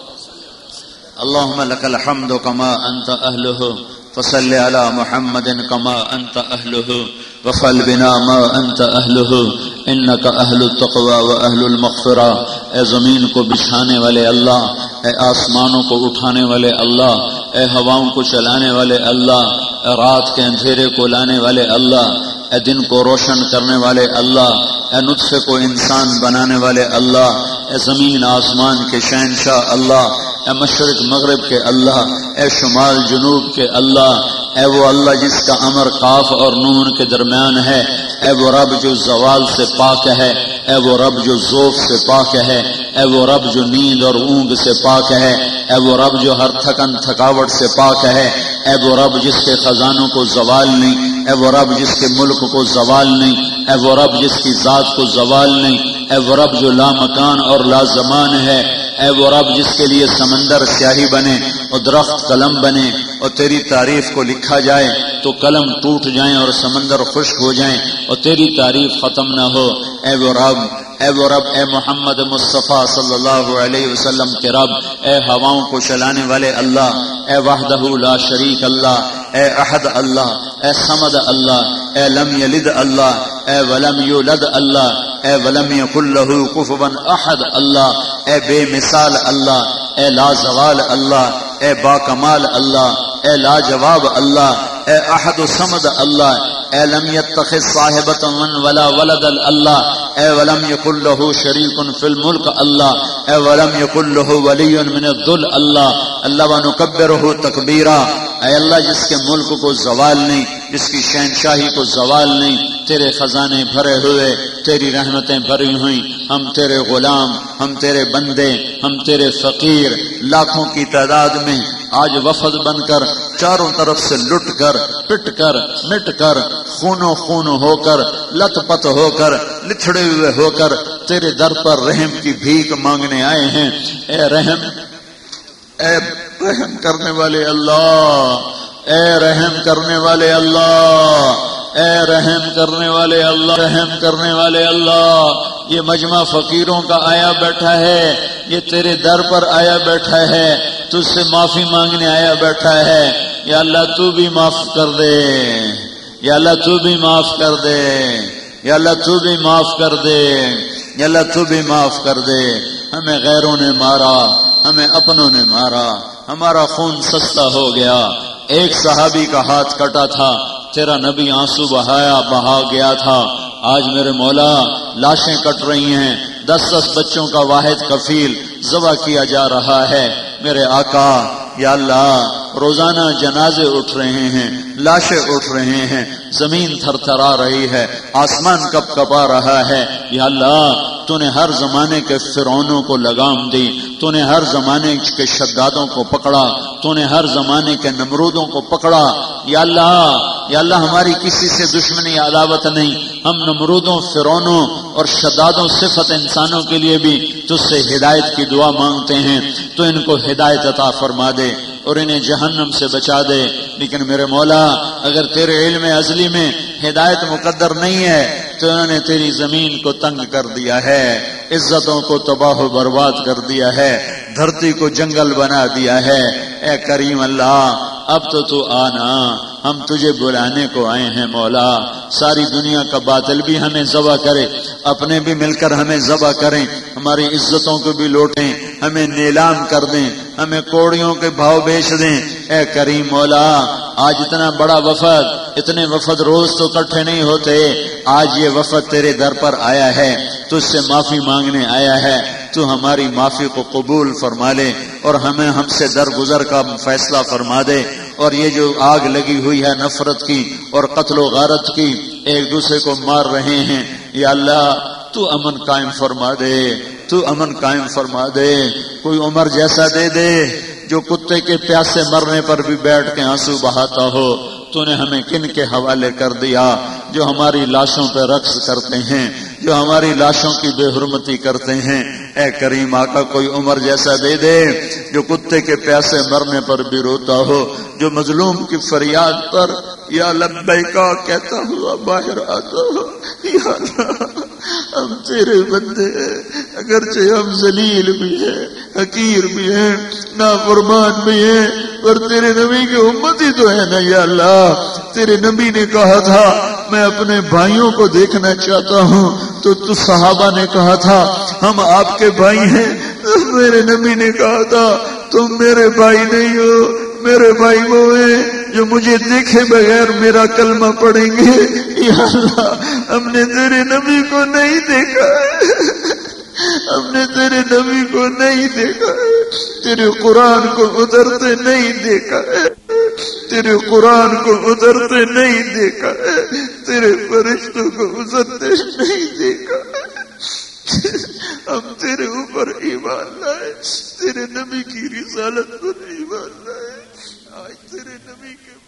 اللهم لك الحمد كما أنت أهله فصل على محمد كما أنت أهله وفعل بنا ما أنت أهله إنك أهل التقوى وأهل المغفرة۔ اے زمین کو بچھانے والے اللہ، اے آسمانوں کو اٹھانے والے اللہ، اے ہواؤں کو چلانے والے اللہ، اے رات کے اندھیرے کو لانے والے اللہ، اے دن کو روشن کرنے والے اللہ، اے نطفے کو انسان بنانے والے اللہ، اے زمین آسمان کے شہنشاہ اللہ، اے مشرق مغرب کے اللہ، اے شمال جنوب کے اللہ، اے وہ اللہ جس کا امر قاف اور نون کے درمیان ہے، اے وہ رب جو زوال سے پاک ہے، اے وہ رب جو ذوف سے پاک ہے، اے وہ رب جو نیند اور اونگ سے پاک ہے، اے وہ رب جو ہر تھکن تھکاوٹ سے پاک ہے، اے وہ رب جس کے خزانوں کو زوال نہیں، اے وہ رب جس کے ملک کو زوال نہیں، اے وہ رب جس کی ذات کو زوال نہیں، اے وہ رب جو لا مکان اور لا زمان ہے، اے وہ رب جس کے لیے سمندر سیاہی بنے اور درخت قلم بنے اور تیری تعریف کو لکھا جائے تو قلم ٹوٹ جائیں اور سمندر خشک ہو جائیں اور تیری تعریف ختم نہ ہو۔ اے وہ رب، اے وہ رب، اے محمد مصطفیٰ صلی اللہ علیہ وسلم کے رب، اے ہواؤں کو چلانے والے اللہ، اے وحدہ لا شریک اللہ، اے احد اللہ، اے صمد اللہ، اے لم یلد اللہ، اے ولم یولد اللہ، اے ولم یکن لہ کفوا احد اللہ، اے بے مثال اللہ، اے لا زوال اللہ، اے با کمال اللہ، اے لا جواب اللہ، اے احد صمد اللہ، اے لم یتخذ صاحبۃ ولا ولد اللہ، اے ولم یکن لہ شریک فی الملک اللہ، اے ولم یکن لہ ولی من الذل اللہ، اللہ ونکبرہ تکبیرا۔ اے اللہ جس کے ملک کو زوال نہیں، جس کی شہنشاہی کو زوال نہیں، تیرے خزانے بھرے ہوئے، تیری رحمتیں بھری ہوئی، ہم تیرے غلام، ہم تیرے بندے، ہم تیرے فقیر، لاکھوں کی تعداد میں آج وفد بن کر چاروں طرف سے لٹ کر پٹ کر مٹ کر خونوں خون ہو کر لت پت ہو کر لتھڑے ہوئے ہو کر تیرے در پر رحم کی بھیک مانگنے آئے ہیں۔ اے رحم، اے رحم کرنے والے اللہ، اے رحم کرنے والے اللہ، اے رحم کرنے والے اللہ، رحم کرنے والے اللہ، یہ مجمع فقیروں کا آیا بیٹھا ہے، یہ تیرے در پر آیا بیٹھا ہے، تجھ سے معافی مانگنے آیا بیٹھا ہے۔ یا اللہ تو بھی معاف کر دے، یا اللہ تو بھی معاف کر دے، یا اللہ تو بھی معاف کر دے، یا اللہ تو بھی معاف کر دے۔ ہمیں غیروں نے مارا، ہمیں اپنوں نے مارا، ہمارا خون سستا ہو گیا۔ ایک صحابی کا ہاتھ کٹا تھا، تیرا نبی آنسو بہا گیا تھا، آج میرے مولا لاشیں کٹ رہی ہیں، 10 بچوں کا واحد کفیل ذبح کیا جا رہا ہے۔ میرے آقا یا اللہ روزانہ جنازے اٹھ رہے ہیں، لاشیں اٹھ رہے ہیں، زمین تھر تھرا رہی ہے، آسمان کپ کپا رہا ہے۔ یا اللہ تو نے ہر زمانے کے فرعونوں کو لگام دی، تو نے ہر زمانے کے شدادوں کو پکڑا، تو نے ہر زمانے کے نمرودوں کو پکڑا۔ یا اللہ ہماری کسی سے دشمنی عداوت نہیں، ہم نمرودوں، فرعونوں اور شدادوں صفت انسانوں کے لیے بھی تجھ سے ہدایت کی دعا مانگتے ہیں، تو ان کو ہدایت عطا فرما دے اور انہیں جہنم سے بچا دے۔ لیکن میرے مولا اگر تیرے علم ازلی میں ہدایت مقدر نہیں ہے تو انہوں نے تیری زمین کو تنگ کر دیا ہے، عزتوں کو تباہ و برباد کر دیا ہے، دھرتی کو جنگل بنا دیا ہے۔ اے کریم اللہ اب تو آنا، ہم تجھے بلانے کو آئے ہیں مولا۔ ساری دنیا کا باطل بھی ہمیں ذبح کرے، اپنے بھی مل کر ہمیں ذبح کریں، ہماری عزتوں کو بھی لوٹیں، ہمیں نیلام کر دیں، ہمیں کوڑیوں کے بھاؤ بیچ دیں۔ اے کریم مولا آج اتنا بڑا وفد، اتنے وفد روز تو اکٹھے نہیں ہوتے، آج یہ وفد تیرے در پر آیا ہے، تجھ سے معافی مانگنے آیا ہے، تو ہماری معافی کو قبول فرما لے اور ہمیں ہم سے درگزر کا فیصلہ فرما دے۔ اور یہ جو آگ لگی ہوئی ہے نفرت کی اور قتل و غارت کی، ایک دوسرے کو مار رہے ہیں، یا اللہ تو امن قائم فرما دے، تو امن قائم فرما دے۔ کوئی عمر جیسا دے دے جو کتے کے پیاسے مرنے پر بھی بیٹھ کے آنسو بہاتا ہو۔ تو نے ہمیں کن کے حوالے کر دیا جو ہماری لاشوں پہ رقص کرتے ہیں، جو ہماری لاشوں کی بے حرمتی کرتے ہیں۔ اے کریم آقا کوئی عمر جیسا دے دے جو کتے کے پیاسے مرنے پر بھی روتا ہو، جو مظلوم کی فریاد پر یا لبیکا کہتا ہوا باہر آتا ہو۔ یا اللہ ہم تیرے بندے ہیں، اگرچہ ہم ذلیل بھی ہیں، حقیر بھی ہیں، نافرمان بھی ہیں، پر تیرے نبی کی امت ہی تو ہے نا یا اللہ۔ تیرے نبی نے کہا تھا میں اپنے بھائیوں کو دیکھنا چاہتا ہوں، تو صحابہ نے کہا تھا ہم آپ کے بھائی ہیں۔ میرے نبی نے کہا تھا تم میرے بھائی نہیں ہو، میرے بھائی وہ ہیں جو مجھے دیکھے بغیر میرا کلمہ پڑھیں گے۔ یا اللہ ہم نے تیرے نبی کو نہیں دیکھا ہے، ہم نے تیرے نبی کو نہیں دیکھا ہے، تیرے قرآن کو اترتے نہیں دیکھا ہے، تیرے قرآن کو اترتے نہیں دیکھا ہے، تیرے فرشتوں کو اترتے نہیں دیکھا ہے۔ ہم تیرے اوپر ایمان لائے، تیرے نبی کی رسالت پر ایمان لائے۔ آج تیرے نبی کے